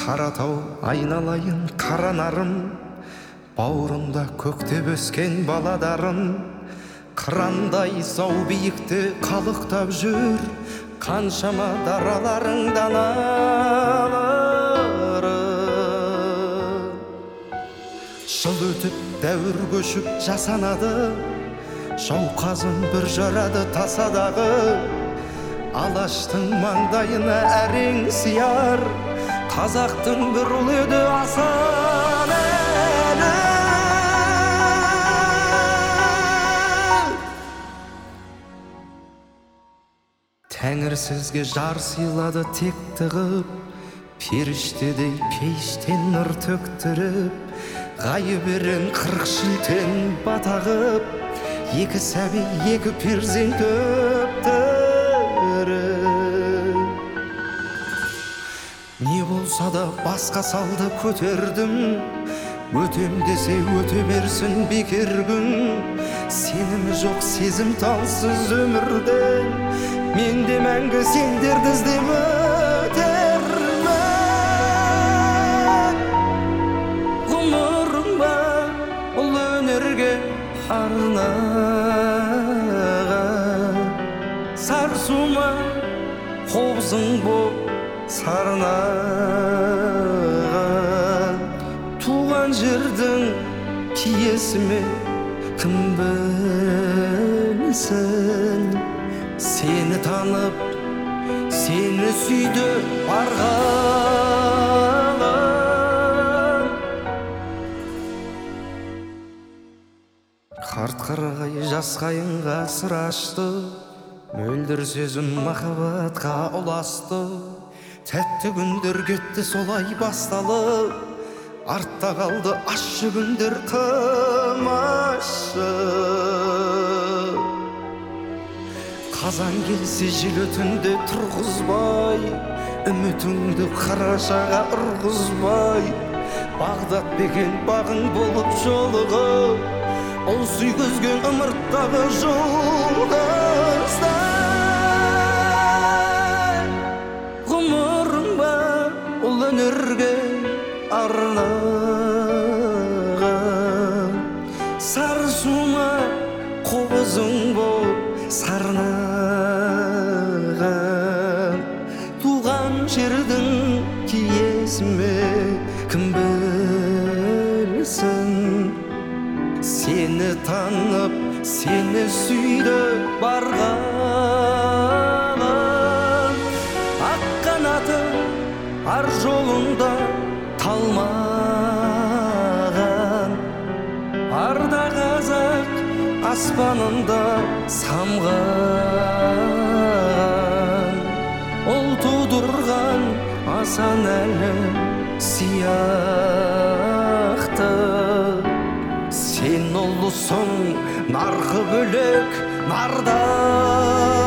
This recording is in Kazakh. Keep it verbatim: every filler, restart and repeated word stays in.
Қаратау айналайын қара нарым, бауырымда көктеп өскен баладарым. Қырандай зау биікті қалықтап жүр, қаншама дараларың даналары. Жыл өтіп дәуір көшіп жасанады, жауқазын бір жарады тасадағы. Алаштың маңдайына әрең сияр, қазақтың бір ұлы еді асан әлі. Тәңір сізге жар сыйлады текті қып, періштедей пештен нұр төктіріп, ғайып ерен қырық шілтен бата қып, екі сәби екі перзент өптіріп. Не болса да басқа салды көтердім, өтем десе өте берсін бекер күн. Сенімі жоқ сезім талсыз өмірден, мен де мәңгі сендерді іздеп өтермін. Ғұмырым бар бұл өнерге арнаған, сарсума қобызың боп сарнаған. Туған жердің киесі ме кім білсін, сені танып сені сүйді барған. Қарт қарағай жас қайынға сыр ашты, мөлдір сөзім махаббатқа ұласты. Тәтті күндер кетті солай басталып, артта қалды ащы күндер тым ащы. Қазан келсе жел өтінде тұрғызбай, үмітіңді қарашаға ұрғызбай. Бағдат бекен бағың болып жолығып, ол сүйгізген ымырттағы жұлдыздай. Ғұмырым бар ол өнерге арнаған, сарсума қобызың болып сарнаған. Туған жердің киесі ме кім білсін, сені танып сені сүйді барған. Ақ қанатың ар жолында талмаған, арда қазақ аспанында самған. Ол тудырған асан әлі сияқты, сен ұлысың нарқы бөлек нарда.